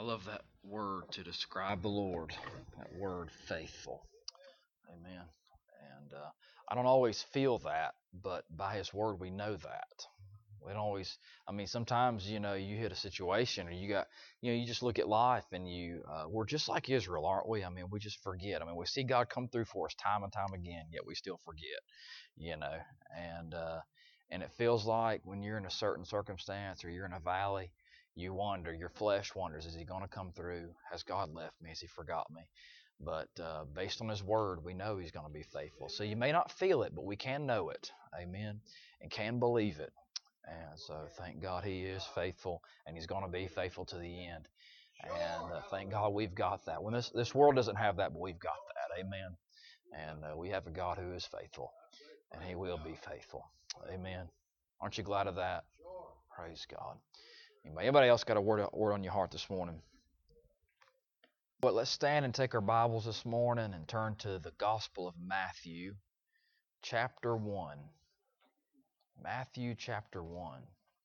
love that word to describe the Lord. That word, faithful. Amen. And I don't always feel that, but by His word, we know that. We don't always. I mean, sometimes you hit a situation, or you just look at life, and we're just like Israel, aren't we? I mean, we just forget. I mean, we see God come through for us time and time again, yet we still forget. You know, and uh, and it feels like when you're in a certain circumstance or you're in a valley, you wonder, your flesh wonders, is He going to come through? Has God left me? Has He forgot me? But based on His word, we know He's going to be faithful. So you may not feel it, but we can know it. Amen. And can believe it. And so thank God He is faithful, and He's going to be faithful to the end. And thank God we've got that. When this world doesn't have that, but we've got that. Amen. And we have a God who is faithful, and He will be faithful. Amen. Aren't you glad of that? Praise God. Anybody else got a word on your heart this morning? But let's stand and take our Bibles this morning and turn to the Gospel of Matthew, chapter 1. Matthew, chapter 1.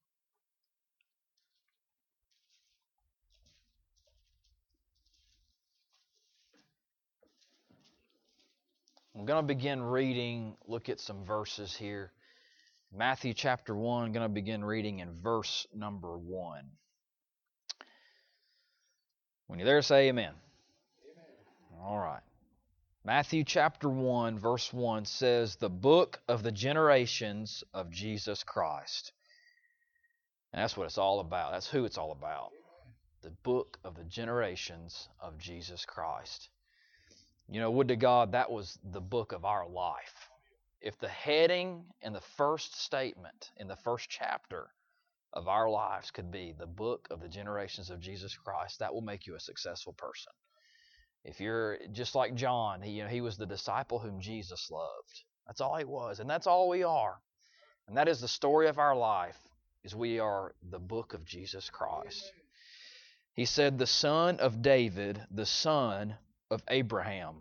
I'm going to begin reading, look at some verses here. Matthew chapter 1, I'm going to begin reading in verse number 1. When you're there, say amen. Amen. All right. Matthew chapter 1, verse 1 says, "The book of the generations of Jesus Christ." And that's what it's all about. That's who it's all about. The book of the generations of Jesus Christ. Would to God that was the book of our life. If the heading in the first statement, in the first chapter of our lives could be the book of the generations of Jesus Christ, that will make you a successful person. If you're just like John, he was the disciple whom Jesus loved. That's all he was, and that's all we are. And that is the story of our life, is we are the book of Jesus Christ. He said, the son of David, the son of Abraham.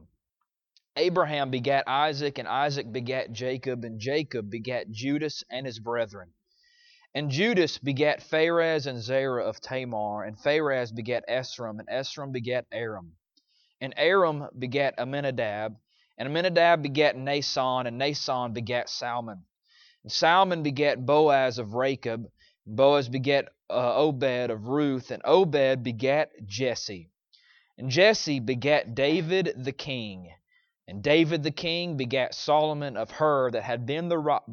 Abraham begat Isaac, and Isaac begat Jacob, and Jacob begat Judas and his brethren. And Judas begat Phares and Zerah of Tamar, and Phares begat Esrom, and Esrom begat Aram. And Aram begat Amminadab, and Amminadab begat Nason, and Nason begat Salmon. And Salmon begat Boaz of Rachab, and Boaz begat Obed of Ruth, and Obed begat Jesse. And Jesse begat David the king. And David the king begat Solomon of her that had been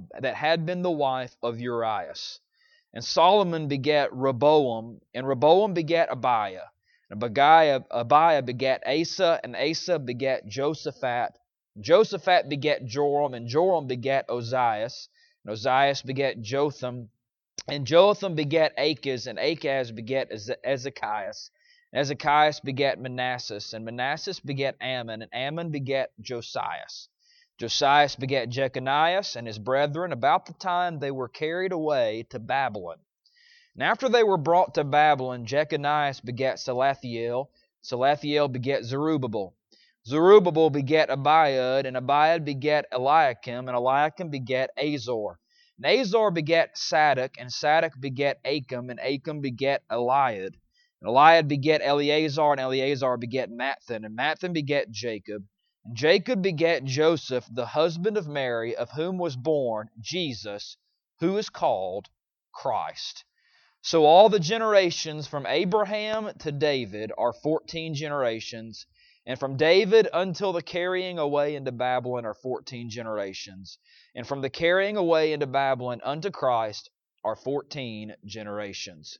the wife of Urias. And Solomon begat Rehoboam, and Rehoboam begat Abiah. And Abiah begat Asa, and Asa begat Josaphat. Josaphat begat Joram, and Joram begat Ozias. And Ozias begat Jotham, and Jotham begat Achaz, and Achaz begat Ezekias. And Ezekias begat Manasseh, and Manasseh begat Ammon, and Ammon begat Josias. Josias begat Jeconias and his brethren about the time they were carried away to Babylon. And after they were brought to Babylon, Jeconias begat Salathiel, Salathiel begat Zerubbabel. Zerubbabel begat Abiud, and Abiud begat Eliakim, and Eliakim begat Azor. And Azor begat Sadoc, and Sadoc begat Achim, and Achim begat Eliud. And Eliud begat Eleazar, and Eleazar begat Matthan, and Matthan begat Jacob. And Jacob begat Joseph, the husband of Mary, of whom was born Jesus, who is called Christ. So all the generations from Abraham to David are 14 generations, and from David until the carrying away into Babylon are 14 generations, and from the carrying away into Babylon unto Christ are 14 generations.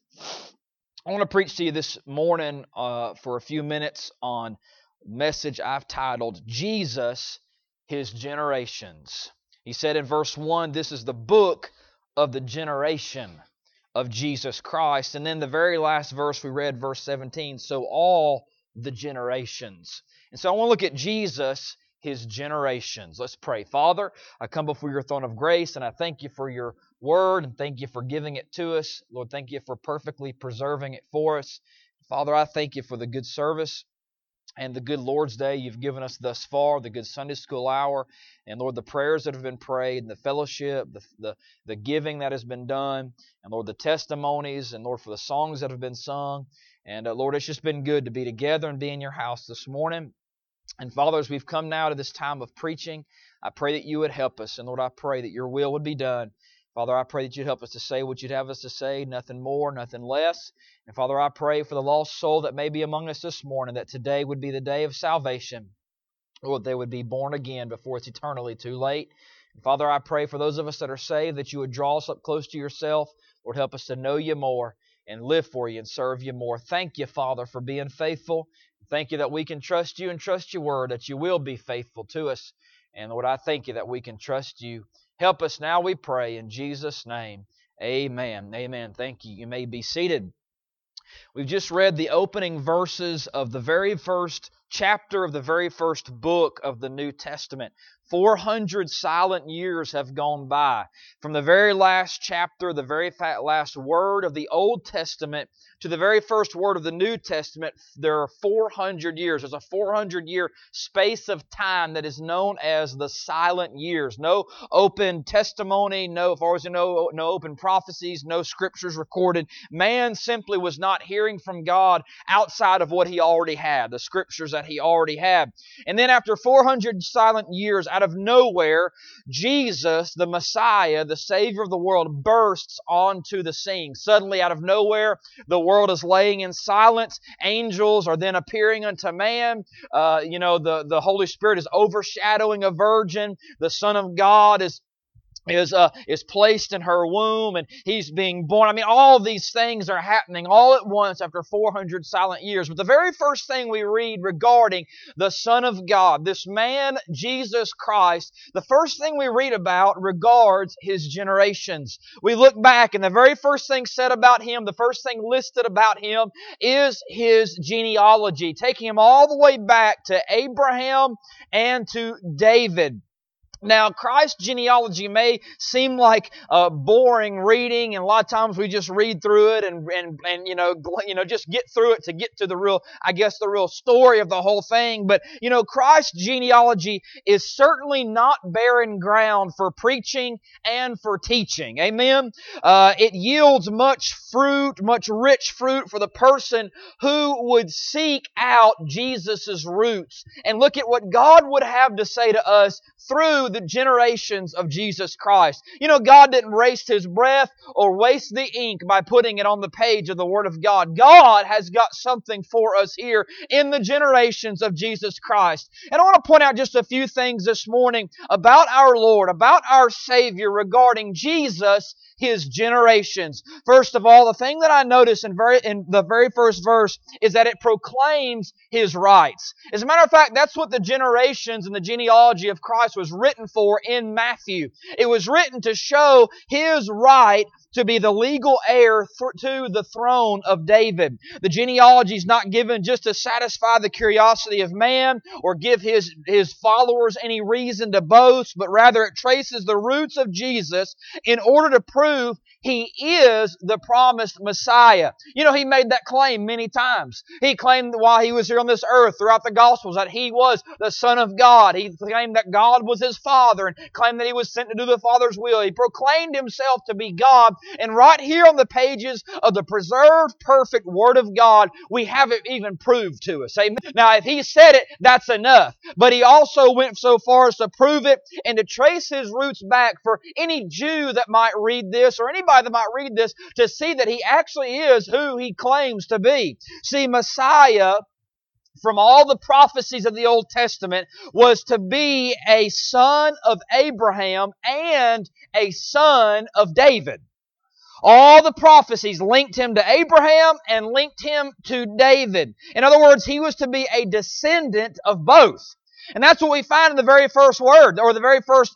I want to preach to you this morning for a few minutes on a message I've titled, Jesus, His Generations. He said in verse 1, this is the book of the generation of Jesus Christ. And then the very last verse we read, verse 17, so all the generations. And so I want to look at Jesus, His generations. Let's pray. Father, I come before your throne of grace, and I thank you for your word, and thank you for giving it to us. Lord, thank you for perfectly preserving it for us. Father, I thank you for the good service and the good Lord's Day you've given us thus far, the good Sunday school hour, and Lord, the prayers that have been prayed, and the fellowship, the giving that has been done, and Lord, the testimonies, and Lord, for the songs that have been sung. And Lord, it's just been good to be together and be in your house this morning. And Father, as we've come now to this time of preaching, I pray that you would help us. And Lord, I pray that your will would be done. Father, I pray that you'd help us to say what you'd have us to say, nothing more, nothing less. And Father, I pray for the lost soul that may be among us this morning, that today would be the day of salvation. Lord, they would be born again before it's eternally too late. And Father, I pray for those of us that are saved that you would draw us up close to yourself. Lord, help us to know you more and live for you and serve you more. Thank you, Father, for being faithful. Thank you that we can trust you and trust your word, that you will be faithful to us. And Lord, I thank you that we can trust you. Help us now, we pray, in Jesus' name. Amen. Amen. Thank you. You may be seated. We've just read the opening verses of the very first chapter of the very first book of the New Testament. 400 silent years have gone by. From the very last chapter, the very last word of the Old Testament, to the very first word of the New Testament, there are 400 years. There's a 400-year space of time that is known as the silent years. No open testimony, no, as far as you know, no open prophecies, no scriptures recorded. Man simply was not hearing from God outside of what he already had, the scriptures that he already had. And then after 400 silent years, out of nowhere, Jesus, the Messiah, the Savior of the world, bursts onto the scene. Suddenly, out of nowhere, the world is laying in silence. Angels are then appearing unto man. The Holy Spirit is overshadowing a virgin. The Son of God is placed in her womb, and He's being born. I mean, all these things are happening all at once after 400 silent years. But the very first thing we read regarding the Son of God, this man, Jesus Christ, the first thing we read about regards His generations. We look back, and the very first thing said about Him, the first thing listed about Him is His genealogy, taking Him all the way back to Abraham and to David. Now, Christ's genealogy may seem like boring reading, and a lot of times we just read through it and just get through it to get to the real story of the whole thing. But Christ's genealogy is certainly not barren ground for preaching and for teaching. Amen. It yields much fruit, much rich fruit for the person who would seek out Jesus' roots and look at what God would have to say to us through the generations of Jesus Christ. God didn't waste His breath or waste the ink by putting it on the page of the Word of God. God has got something for us here in the generations of Jesus Christ. And I want to point out just a few things this morning about our Lord, about our Savior regarding Jesus, His generations. First of all, the thing that I notice in the very first verse is that it proclaims His rights. As a matter of fact, that's what the generations and the genealogy of Christ was written for in Matthew. It was written to show His right to be the legal heir to the throne of David. The genealogy is not given just to satisfy the curiosity of man or give his followers any reason to boast, but rather it traces the roots of Jesus in order to prove He is the promised Messiah. He made that claim many times. He claimed while He was here on this earth throughout the Gospels that He was the Son of God. He claimed that God was His Father and claimed that He was sent to do the Father's will. He proclaimed Himself to be God. And right here on the pages of the preserved, perfect Word of God, we have it even proved to us. Amen. Now, if He said it, that's enough. But He also went so far as to prove it and to trace His roots back for any Jew that might read this or anybody that might read this to see that He actually is who He claims to be. See, Messiah, from all the prophecies of the Old Testament, was to be a son of Abraham and a son of David. All the prophecies linked Him to Abraham and linked Him to David. In other words, He was to be a descendant of both. And that's what we find in the very first word, or the very first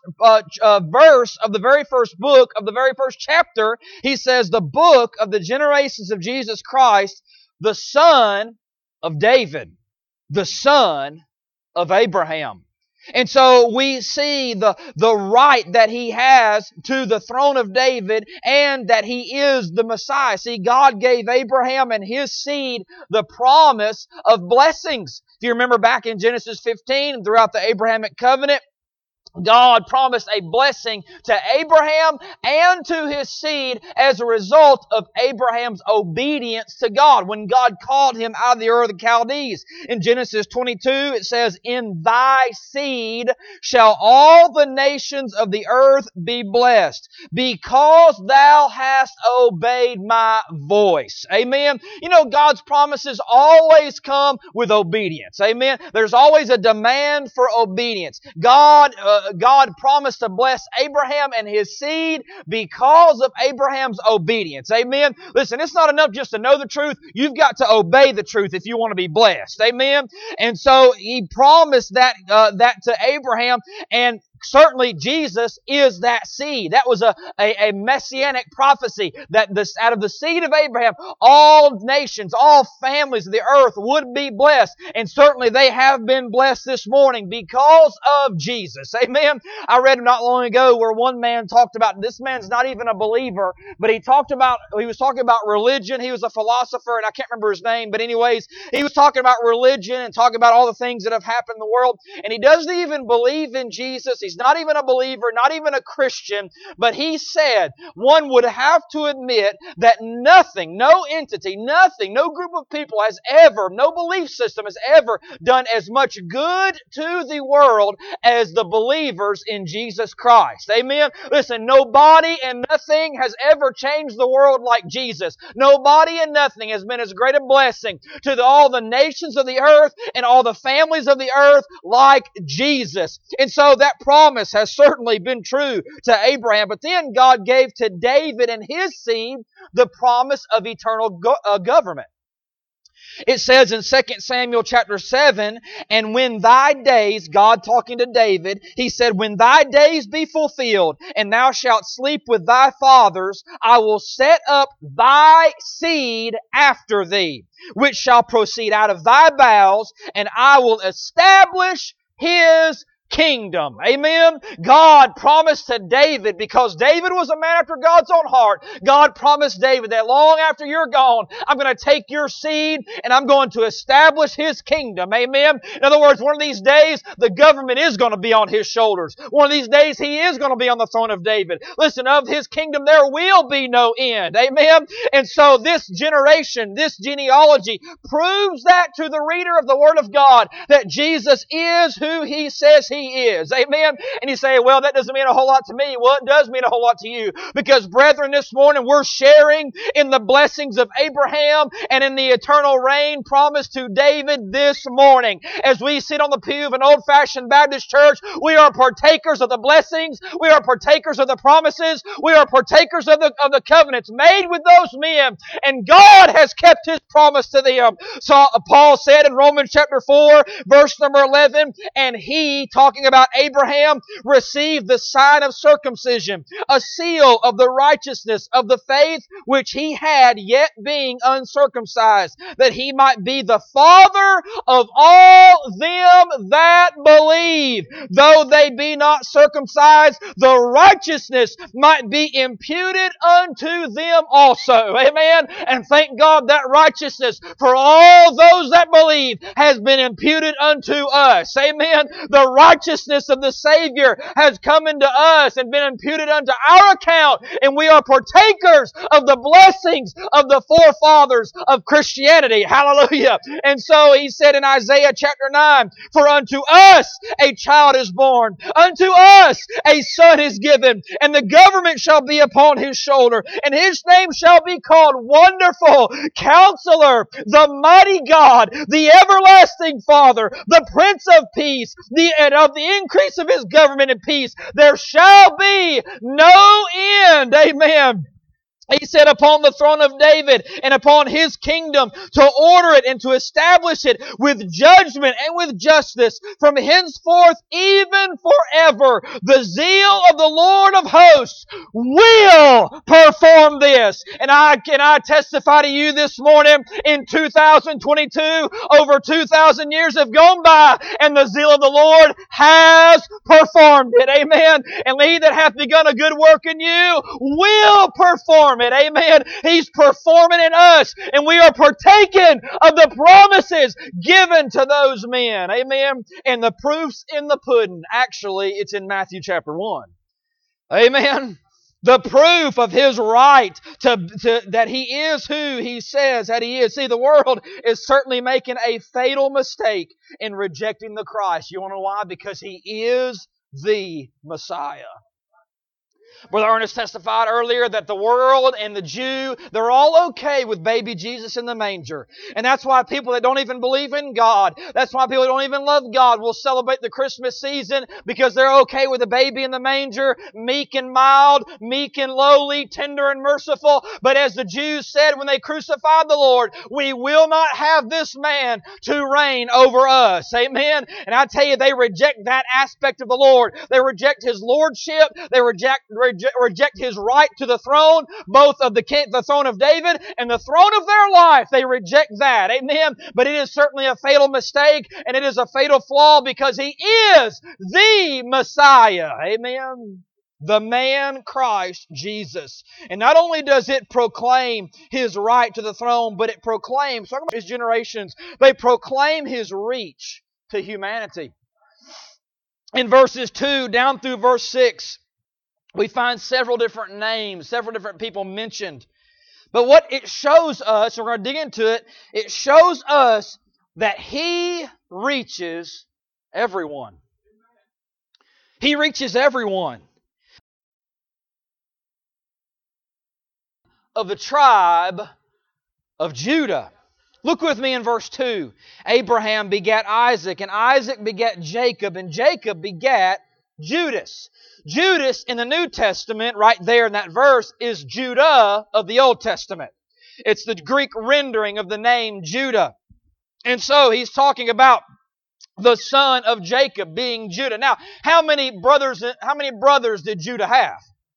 verse of the very first book of the very first chapter. He says, the book of the generations of Jesus Christ, the son of David, the son of Abraham. And so we see the right that He has to the throne of David and that He is the Messiah. See, God gave Abraham and his seed the promise of blessings. If you remember back in Genesis 15 and throughout the Abrahamic covenant, God promised a blessing to Abraham and to his seed as a result of Abraham's obedience to God when God called him out of the Ur of the Chaldees. In Genesis 22, it says, "In thy seed shall all the nations of the earth be blessed, because thou hast obeyed my voice." Amen. You know, God's promises always come with obedience. Amen. There's always a demand for obedience. God promised to bless Abraham and his seed because of Abraham's obedience. Amen. Listen, it's not enough just to know the truth. You've got to obey the truth if you want to be blessed. Amen. And so He promised that to Abraham, and certainly Jesus is that seed. That was a messianic prophecy that out of the seed of Abraham, all nations, all families of the earth would be blessed. And certainly they have been blessed this morning because of Jesus. Amen. I read not long ago where one man talked about, this man's not even a believer, but he was talking about religion. He was a philosopher, and I can't remember his name, but anyways, he was talking about religion and talking about all the things that have happened in the world. And he doesn't even believe in Jesus. He's not even a believer, not even a Christian, but he said one would have to admit that nothing, no entity, nothing, no group of people has ever, no belief system has ever done as much good to the world as the believers in Jesus Christ. Amen? Listen, nobody and nothing has ever changed the world like Jesus. Nobody and nothing has been as great a blessing to all the nations of the earth and all the families of the earth like Jesus. And so that promise has certainly been true to Abraham. But then God gave to David and his seed the promise of eternal government. It says in 2 Samuel chapter 7, "And when thy days," God talking to David, He said, "when thy days be fulfilled, and thou shalt sleep with thy fathers, I will set up thy seed after thee, which shall proceed out of thy bowels, and I will establish His kingdom." Amen. God promised to David, because David was a man after God's own heart, God promised David that long after you're gone, I'm going to take your seed and I'm going to establish His kingdom. Amen. In other words, one of these days, the government is going to be on His shoulders. One of these days, He is going to be on the throne of David. Listen, of His kingdom there will be no end. Amen. And so this generation, this genealogy proves that to the reader of the Word of God, that Jesus is who He says He is. Amen. And you say, well, that doesn't mean a whole lot to me. Well, it does mean a whole lot to you. Because, brethren, this morning we're sharing in the blessings of Abraham and in the eternal reign promised to David this morning. As we sit on the pew of an old-fashioned Baptist church, we are partakers of the blessings. We are partakers of the promises. We are partakers of the covenants made with those men. And God has kept His promise to them. So Paul said in Romans chapter 4, verse number 11, "And he," talking about Abraham, "received the sign of circumcision, a seal of the righteousness of the faith which he had, yet being uncircumcised, that he might be the father of all them that believe, though they be not circumcised, the righteousness might be imputed unto them also." Amen. And thank God that righteousness for all those that believe has been imputed unto us. Amen. The righteousness of the Savior has come into us and been imputed unto our account, and we are partakers of the blessings of the forefathers of Christianity. Hallelujah. And so He said in Isaiah chapter 9, "For unto us a child is born, unto us a son is given, and the government shall be upon His shoulder, and His name shall be called Wonderful, Counselor, the Mighty God, the Everlasting Father, the Prince of Peace, and of the increase of His government and peace there shall be no end." Amen. He said, "Upon the throne of David and upon His kingdom, to order it and to establish it with judgment and with justice from henceforth even forever. The zeal of the Lord of hosts will perform perform this. And I testify to you this morning, in 2022, over 2,000 years have gone by, and the zeal of the Lord has performed it. Amen. And he that hath begun a good work in you will perform it. Amen. He's performing in us, and we are partaking of the promises given to those men. Amen. And the proof's in the pudding. Actually, it's in Matthew chapter 1. Amen. The proof of His right to that He is who He says that He is. See, the world is certainly making a fatal mistake in rejecting the Christ. You want to know why? Because He is the Messiah. Brother Ernest testified earlier that the world and the Jew, they're all okay with baby Jesus in the manger. And that's why people that don't even believe in God, that's why people that don't even love God will celebrate the Christmas season, because they're okay with the baby in the manger, meek and mild, meek and lowly, tender and merciful. But as the Jews said when they crucified the Lord, we will not have this man to reign over us. Amen? And I tell you, they reject that aspect of the Lord. They reject His lordship. They reject His right to the throne, both of the throne of David and the throne of their life. They reject that. Amen. But it is certainly a fatal mistake, and it is a fatal flaw, because He is the Messiah. Amen. The man Christ Jesus. And not only does it proclaim His right to the throne, but it proclaims, talking about His generations, they proclaim His reach to humanity. In verses 2 down through verse 6, we find several different names, several different people mentioned. But what it shows us, and we're going to dig into it, it shows us that He reaches everyone. He reaches everyone. Of the tribe of Judah. Look with me in verse 2. Abraham begat Isaac, and Isaac begat Jacob, and Jacob begat Judas. Judas in the New Testament, right there in that verse, is Judah of the Old Testament. It's the Greek rendering of the name Judah. And so he's talking about the son of Jacob being Judah. Now, how many brothers did Judah have?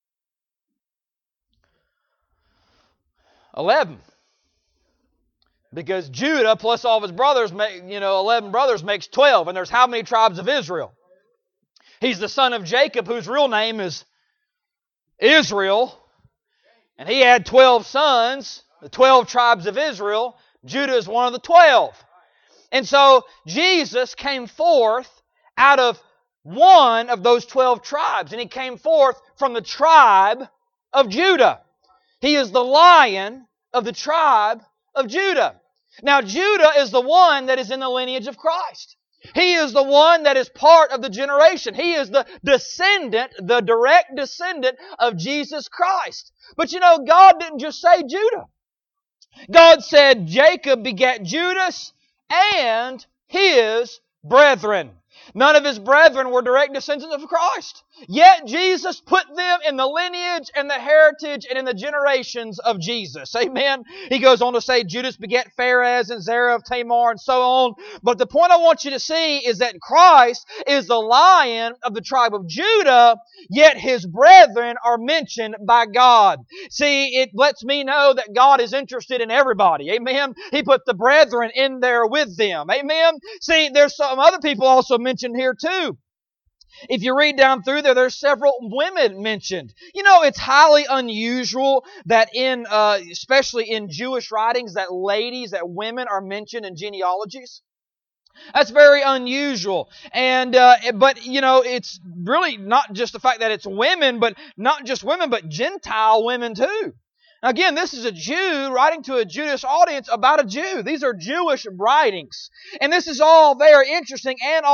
11. Because Judah plus all of his brothers, 11 brothers makes 12. And there's how many tribes of Israel? He's the son of Jacob, whose real name is Israel. And he had 12 sons, the 12 tribes of Israel. Judah is one of the 12. And so Jesus came forth out of one of those 12 tribes. And He came forth from the tribe of Judah. He is the Lion of the tribe of Judah. Now, Judah is the one that is in the lineage of Christ. He is the one that is part of the generation. He is the descendant, the direct descendant of Jesus Christ. But God didn't just say Judah. God said Jacob begat Judas and his brethren. None of his brethren were direct descendants of Christ. Yet Jesus put them in the lineage and the heritage and in the generations of Jesus. Amen. He goes on to say Judas begat Pharez and Zerah of Tamar and so on. But the point I want you to see is that Christ is the Lion of the tribe of Judah, yet His brethren are mentioned by God. See, it lets me know that God is interested in everybody. Amen. He put the brethren in there with them. Amen. See, there's some other people also mentioned here too. If you read down through there, there's several women mentioned. It's highly unusual that especially in Jewish writings, that women are mentioned in genealogies. That's very unusual. And but it's really not just the fact that it's women, but not just women, but Gentile women too. Again, this is a Jew writing to a Jewish audience about a Jew. These are Jewish writings. And this is all very interesting and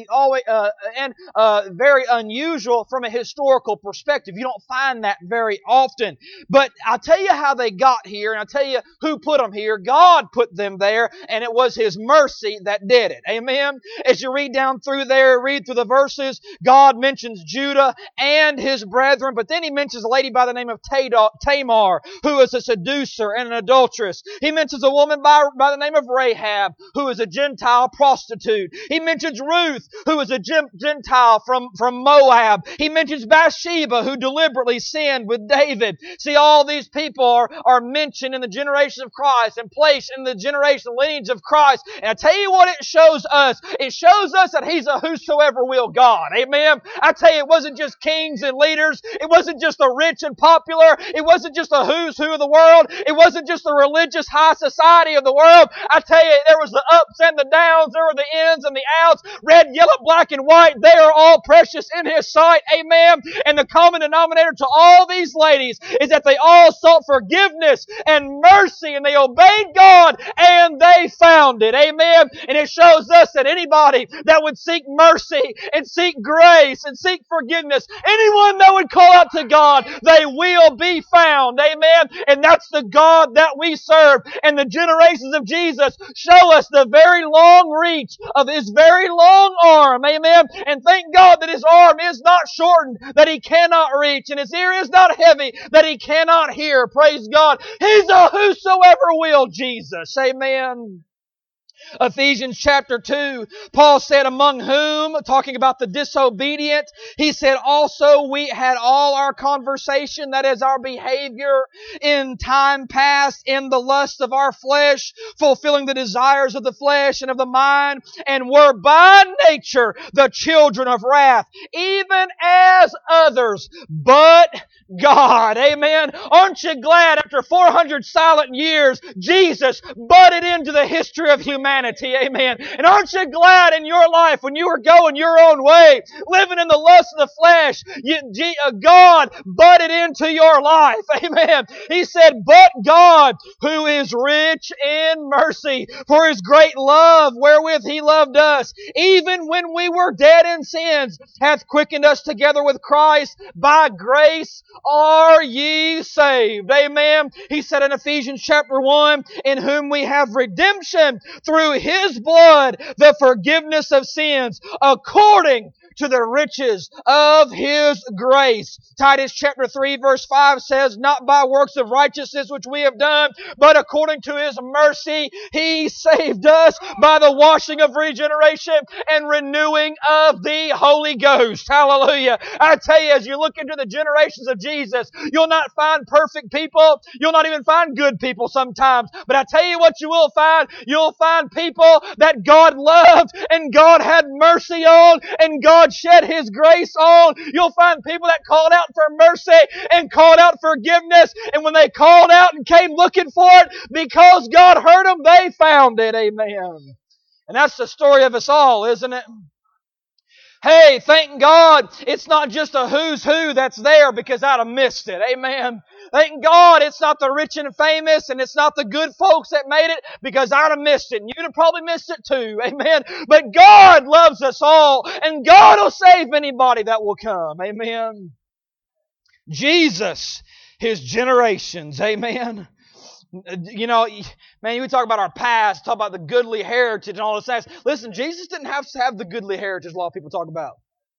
very unusual from a historical perspective. You don't find that very often. But I'll tell you how they got here, and I'll tell you who put them here. God put them there, and it was His mercy that did it. Amen? As you read down through there, read through the verses, God mentions Judah and his brethren, but then He mentions a lady by the name of Tamar, who was a seducer and an adulteress. He mentions a woman by the name of Rahab, who was a Gentile prostitute. He mentions Ruth, who was a Gentile from Moab. He mentions Bathsheba, who deliberately sinned with David. See, all these people are mentioned in the generation of Christ and placed in the generation lineage of Christ. And I tell you what it shows us. It shows us that He's a whosoever will God. Amen? I tell you, it wasn't just kings and leaders. It wasn't just the rich and popular. It wasn't just the who's who of the world. It wasn't just the religious high society of the world. I tell you, there was the ups and the downs. There were the ins and the outs. Red, yellow, black, and white. They are all precious in His sight. Amen? And the common denominator to all these ladies is that they all sought forgiveness and mercy, and they obeyed God, and they found it. Amen? And it shows us that anybody that would seek mercy and seek grace and seek forgiveness, anyone that would call out to God, they will be found. Amen? And that's the God that we serve. And the generations of Jesus show us the very long reach of His very long arm. Amen? And thank God that His arm is not shortened, that He cannot reach, and His ear is not heavy, that He cannot hear. Praise God. He's a whosoever will Jesus. Amen. Ephesians chapter 2, Paul said, among whom, talking about the disobedient, he said, also we had all our conversation, that is our behavior, in time past, in the lust of our flesh, fulfilling the desires of the flesh and of the mind, and were by nature the children of wrath, even as others, but God. Amen. Aren't you glad after 400 silent years, Jesus butted into the history of humanity? Amen. And aren't you glad in your life when you were going your own way, living in the lust of the flesh, God butted into your life? Amen. He said, but God, who is rich in mercy, for His great love wherewith He loved us, even when we were dead in sins, hath quickened us together with Christ. By grace are ye saved. Amen. He said in Ephesians chapter 1, in whom we have redemption through His blood, the forgiveness of sins, according to the riches of His grace. Titus chapter 3 verse 5 says, not by works of righteousness which we have done, but according to His mercy He saved us by the washing of regeneration and renewing of the Holy Ghost. Hallelujah. I tell you, as you look into the generations of Jesus, you'll not find perfect people. You'll not even find good people sometimes. But I tell you what you will find. You'll find people that God loved and God had mercy on and God shed His grace on. You'll find people that called out for mercy and called out forgiveness. And when they called out and came looking for it, because God heard them, they found it. Amen. And that's the story of us all, isn't it? Hey, thank God it's not just a who's who that's there because I'd have missed it. Amen. Thank God it's not the rich and famous and it's not the good folks that made it because I'd have missed it. And you'd have probably missed it too. Amen. But God loves us all and God will save anybody that will come. Amen. Jesus, His generations. Amen. You know, man, we talk about our past, talk about the goodly heritage and all those things. Listen, Jesus didn't have to have the goodly heritage a lot of people talk about.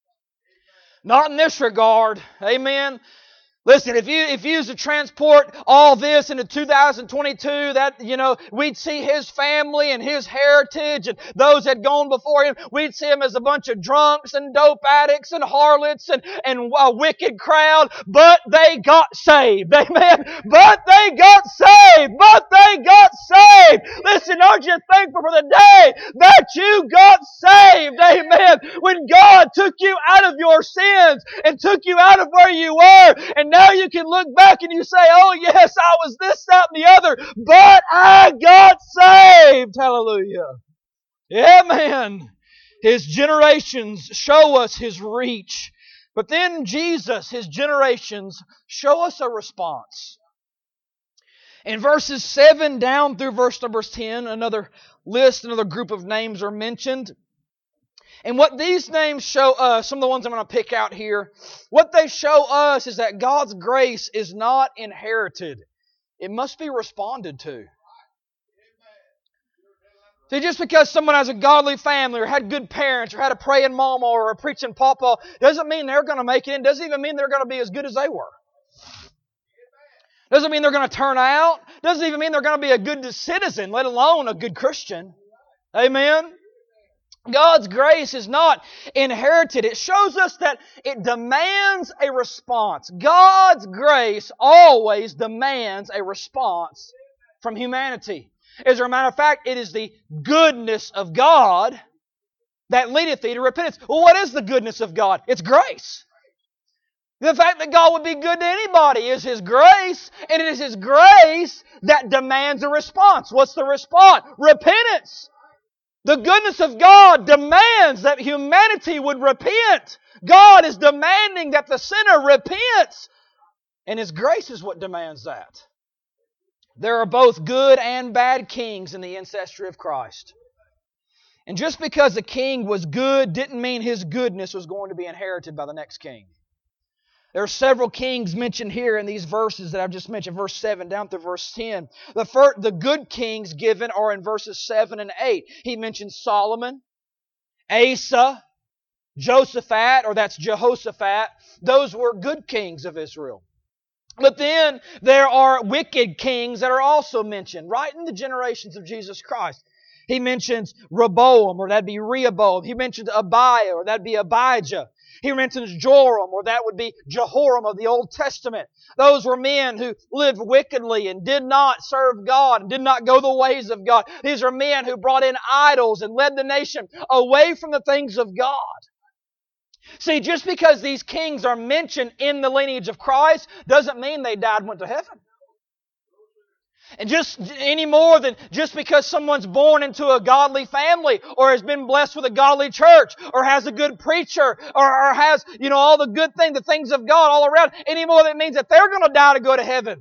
Not in this regard. Amen. Listen, if you was to transport all this into 2022, that, we'd see His family and His heritage and those that had gone before Him. We'd see Him as a bunch of drunks and dope addicts and harlots and a wicked crowd, but they got saved. Amen. But they got saved. But they got saved. Listen, aren't you thankful for the day that you got saved? Amen. When God took you out of your sins and took you out of where you were, and now you can look back and you say, oh yes, I was this, that, and the other, but I got saved. Hallelujah. Amen. His generations show us His reach. But then Jesus, His generations, show us a response. In verses 7 down through verse number 10, another group of names are mentioned. And what these names show us, some of the ones I'm going to pick out here, what they show us is that God's grace is not inherited. It must be responded to. See, just because someone has a godly family or had good parents or had a praying mama or a preaching papa doesn't mean they're going to make it in. Doesn't even mean they're going to be as good as they were. Doesn't mean they're going to turn out. Doesn't even mean they're going to be a good citizen, let alone a good Christian. Amen? God's grace is not inherited. It shows us that it demands a response. God's grace always demands a response from humanity. As a matter of fact, it is the goodness of God that leadeth thee to repentance. Well, what is the goodness of God? It's grace. The fact that God would be good to anybody is His grace, and it is His grace that demands a response. What's the response? Repentance. The goodness of God demands that humanity would repent. God is demanding that the sinner repents, and His grace is what demands that. There are both good and bad kings in the ancestry of Christ. And just because a king was good didn't mean his goodness was going to be inherited by the next king. There are several kings mentioned here in these verses that I've just mentioned, verse 7 down through verse 10. The good kings given are in verses 7 and 8. He mentions Solomon, Asa, Josaphat, or that's Jehoshaphat. Those were good kings of Israel. But then there are wicked kings that are also mentioned right in the generations of Jesus Christ. He mentions Rehoboam, or that'd be Rehoboam. He mentions Abiah, or that'd be Abijah. He mentions Joram, or that would be Jehoram of the Old Testament. Those were men who lived wickedly and did not serve God and did not go the ways of God. These are men who brought in idols and led the nation away from the things of God. See, just because these kings are mentioned in the lineage of Christ doesn't mean they died and went to heaven. And just any more than just because someone's born into a godly family or has been blessed with a godly church or has a good preacher or has, all the good things, the things of God all around, any more than it means that they're going to die to go to heaven.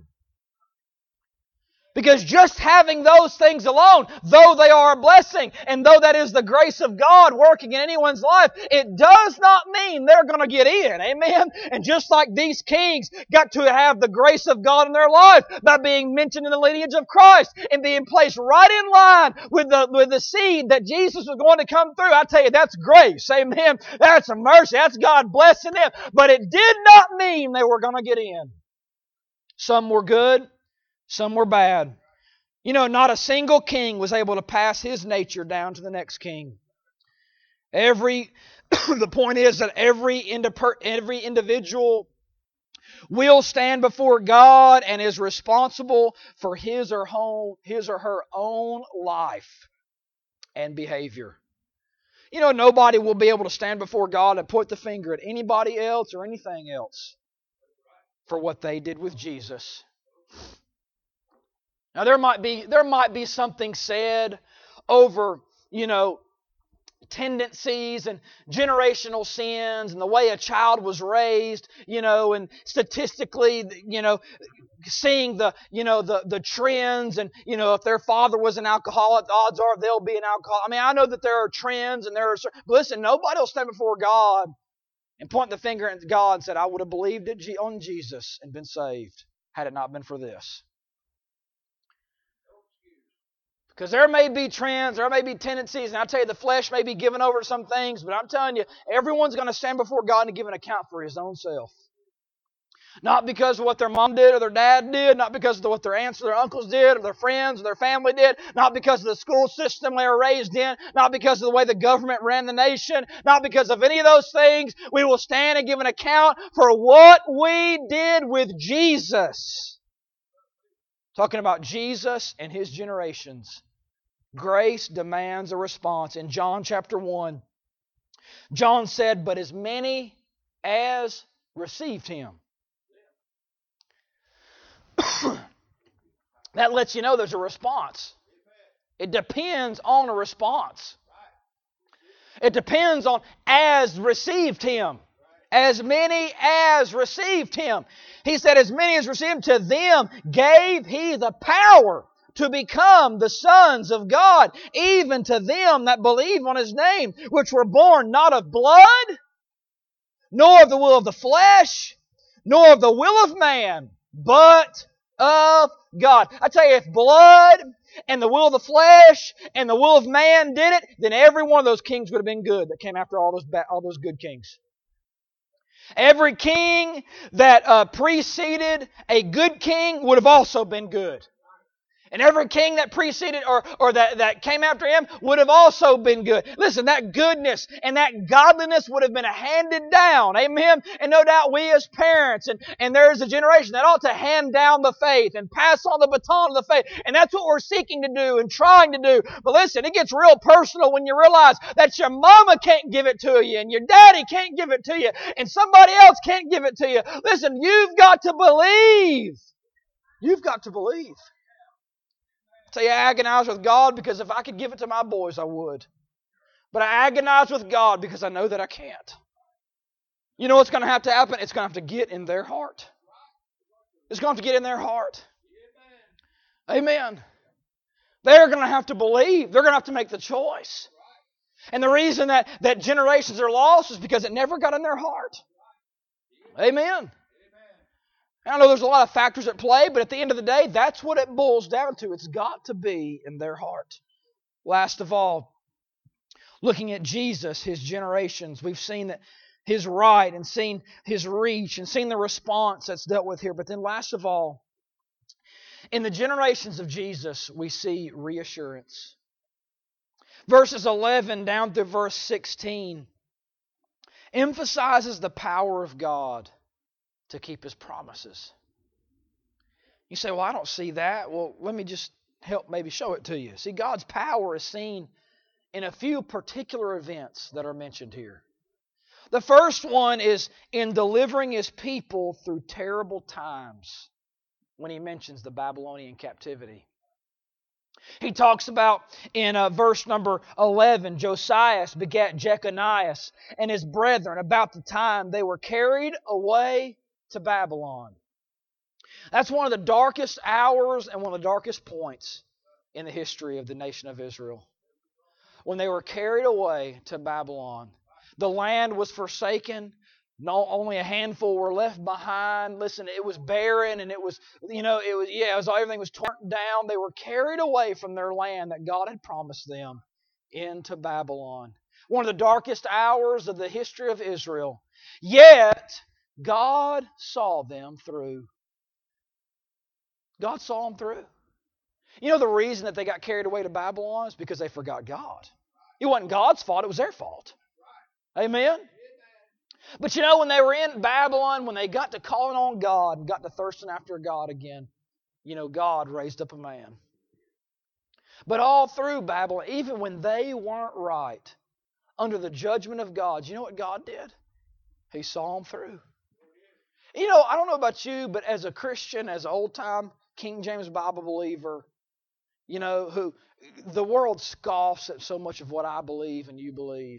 Because just having those things alone, though they are a blessing, and though that is the grace of God working in anyone's life, it does not mean they're going to get in. Amen? And just like these kings got to have the grace of God in their life by being mentioned in the lineage of Christ and being placed right in line with the seed that Jesus was going to come through, I tell you, that's grace. Amen? That's a mercy. That's God blessing them. But it did not mean they were going to get in. Some were good. Some were bad. Not a single king was able to pass his nature down to the next king. The point is that every individual will stand before God and is responsible for his or her own life and behavior. Nobody will be able to stand before God and point the finger at anybody else or anything else for what they did with Jesus. Now there might be something said over, tendencies and generational sins and the way a child was raised, and statistically, seeing the trends and, if their father was an alcoholic, the odds are they'll be an alcoholic. I mean, I know that there are trends and but listen, nobody will stand before God and point the finger at God and said, I would have believed on Jesus and been saved had it not been for this. Because there may be trends, there may be tendencies, and I tell you, the flesh may be given over to some things, but I'm telling you, everyone's going to stand before God and give an account for his own self. Not because of what their mom did or their dad did, not because of what their aunts or their uncles did or their friends or their family did, not because of the school system they were raised in, not because of the way the government ran the nation, not because of any of those things. We will stand and give an account for what we did with Jesus. Talking about Jesus and His generations. Grace demands a response. In John chapter 1, John said, but as many as received Him. That lets you know there's a response. It depends on a response. It depends on as received Him. As many as received Him. He said, as many as received Him, to them gave He the power to become the sons of God, even to them that believe on His name, which were born not of blood, nor of the will of the flesh, nor of the will of man, but of God. I tell you, if blood and the will of the flesh and the will of man did it, then every one of those kings would have been good that came after all those good kings. Every king that preceded a good king would have also been good. And every king that preceded or that came after him would have also been good. Listen, that goodness and that godliness would have been handed down. Amen? And no doubt we as parents and there is a generation that ought to hand down the faith and pass on the baton of the faith. And that's what we're seeking to do and trying to do. But listen, it gets real personal when you realize that your mama can't give it to you and your daddy can't give it to you and somebody else can't give it to you. Listen, you've got to believe. You've got to believe. Say, I agonize with God because if I could give it to my boys, I would. But I agonize with God because I know that I can't. You know what's going to have to happen? It's going to have to get in their heart. It's going to have to get in their heart. Amen. They're going to have to believe. They're going to have to make the choice. And the reason that generations are lost is because it never got in their heart. Amen. I know there's a lot of factors at play, but at the end of the day, that's what it boils down to. It's got to be in their heart. Last of all, looking at Jesus, His generations, we've seen that His right and seen His reach and seen the response that's dealt with here. But then last of all, in the generations of Jesus, we see reassurance. Verses 11 down through verse 16 emphasizes the power of God to keep His promises. You say, well, I don't see that. Well, let me just help maybe show it to you. See, God's power is seen in a few particular events that are mentioned here. The first one is in delivering His people through terrible times when He mentions the Babylonian captivity. He talks about in verse number 11, Josias begat Jeconias and his brethren about the time they were carried away to Babylon. That's one of the darkest hours and one of the darkest points in the history of the nation of Israel. When they were carried away to Babylon. The land was forsaken. Only a handful were left behind. Listen, it was barren and everything was torn down. They were carried away from their land that God had promised them into Babylon. One of the darkest hours of the history of Israel. Yet, God saw them through. God saw them through. You know the reason that they got carried away to Babylon is because they forgot God. It wasn't God's fault, it was their fault. Amen? But you know, when they were in Babylon, when they got to calling on God and got to thirsting after God again, you know, God raised up a man. But all through Babylon, even when they weren't right, under the judgment of God, you know what God did? He saw them through. You know, I don't know about you, but as a Christian, as an old-time King James Bible believer, you know, who the world scoffs at so much of what I believe and you believe.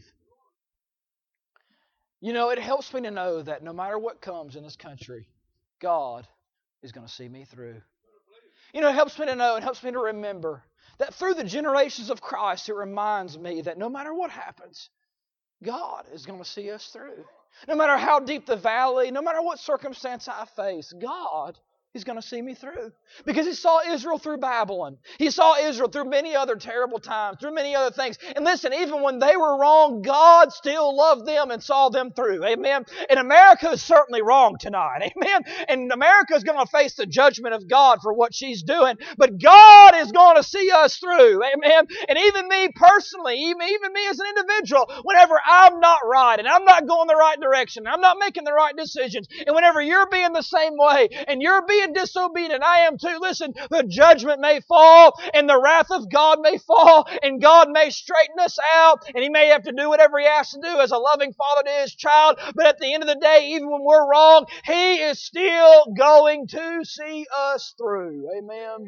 You know, it helps me to know that no matter what comes in this country, God is going to see me through. You know, it helps me to know, it helps me to remember that through the generations of Christ, it reminds me that no matter what happens, God is going to see us through. No matter how deep the valley, no matter what circumstance I face, God is going to see me through. Because He saw Israel through Babylon. He saw Israel through many other terrible times, through many other things. And listen, even when they were wrong, God still loved them and saw them through. Amen. And America is certainly wrong tonight. Amen. And America is going to face the judgment of God for what she's doing. But God is going to see us through. Amen. And even me personally, even me as an individual, whenever I'm not right and I'm not going the right direction, I'm not making the right decisions, and whenever you're being the same way and you're being disobedient, I am too. Listen, the judgment may fall and the wrath of God may fall and God may straighten us out and He may have to do whatever He has to do as a loving father to His child. But at the end of the day, even when we're wrong, He is still going to see us through. Amen.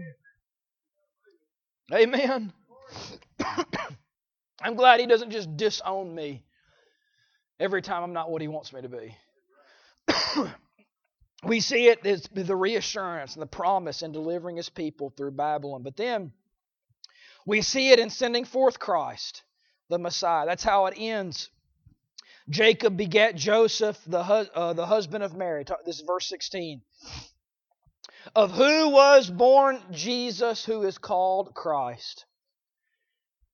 Amen. I'm glad He doesn't just disown me every time I'm not what He wants me to be. We see it as the reassurance and the promise in delivering His people through Babylon. But then we see it in sending forth Christ, the Messiah. That's how it ends. Jacob begat Joseph, the husband of Mary. This is verse 16. Of who was born Jesus, who is called Christ.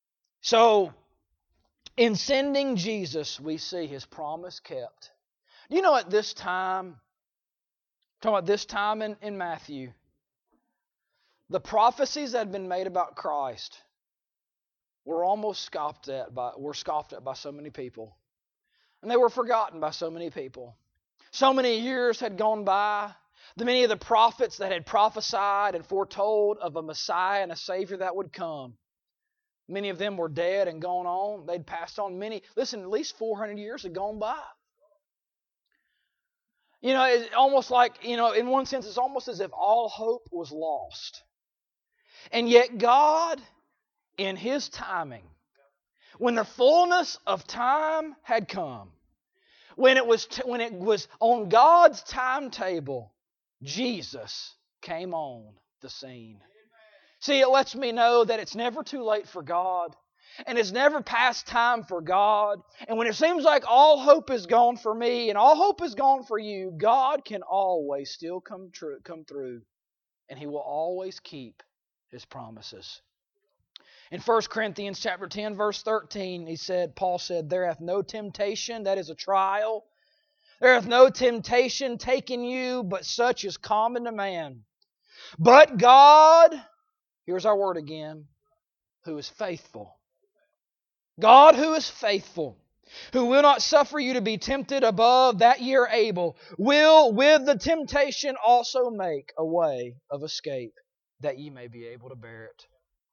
So, in sending Jesus, we see His promise kept. You know, at this time, talking about this time in Matthew, the prophecies that had been made about Christ were almost scoffed at by so many people. And they were forgotten by so many people. So many years had gone by. Many of the prophets that had prophesied and foretold of a Messiah and a Savior that would come, many of them were dead and gone on. They'd passed on listen, at least 400 years had gone by. You know, it's almost like, in one sense, it's almost as if all hope was lost. And yet God, in His timing, when the fullness of time had come, when it was on God's timetable, Jesus came on the scene. See, it lets me know that it's never too late for God, and it's never past time for God. And when it seems like all hope is gone for me and all hope is gone for you, God can always still come through, and He will always keep His promises. In 1 Corinthians chapter 10, verse 13, Paul said, "There hath no temptation," that is a trial, "there hath no temptation taken you, but such is common to man. But God," here's our word again, "who is faithful." God who is faithful, who will not suffer you to be tempted above that ye are able, will with the temptation also make a way of escape, that ye may be able to bear it.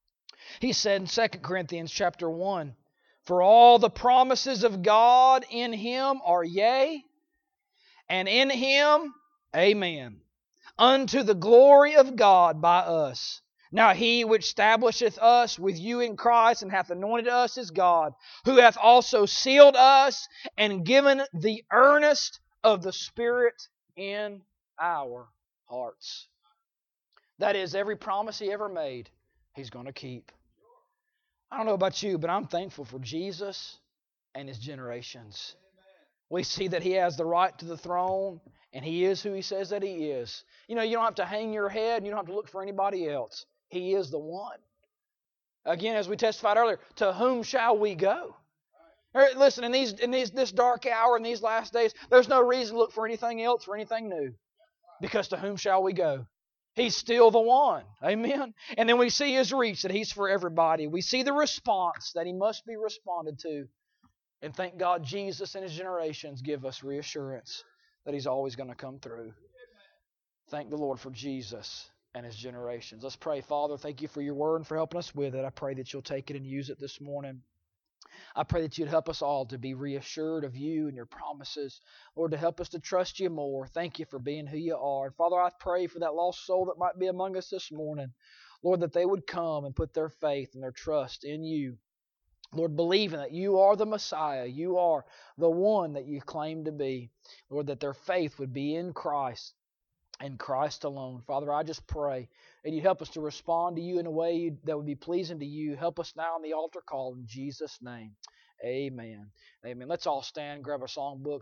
He said in 2 Corinthians chapter 1, "For all the promises of God in Him are yea, and in Him amen, unto the glory of God by us. Now He which establisheth us with you in Christ and hath anointed us is God, who hath also sealed us and given the earnest of the Spirit in our hearts." That is, every promise He ever made, He's going to keep. I don't know about you, but I'm thankful for Jesus and His generations. We see that He has the right to the throne, and He is who He says that He is. You don't have to hang your head, and you don't have to look for anybody else. He is the one. Again, as we testified earlier, to whom shall we go? Listen, in this dark hour, in these last days, there's no reason to look for anything else or anything new. Because to whom shall we go? He's still the one. Amen? And then we see His reach, that He's for everybody. We see the response that He must be responded to. And thank God Jesus and His generations give us reassurance that He's always going to come through. Thank the Lord for Jesus and His generations. Let's pray. Father, thank You for Your word and for helping us with it. I pray that You'll take it and use it this morning. I pray that You'd help us all to be reassured of You and Your promises. Lord, to help us to trust You more. Thank You for being who You are. And Father, I pray for that lost soul that might be among us this morning. Lord, that they would come and put their faith and their trust in You. Lord, believing that You are the Messiah. You are the one that You claim to be. Lord, that their faith would be in Christ and Christ alone. Father, I just pray that You help us to respond to You in a way that would be pleasing to You. Help us now on the altar call in Jesus' name. Amen. Amen. Let's all stand, grab our songbooks.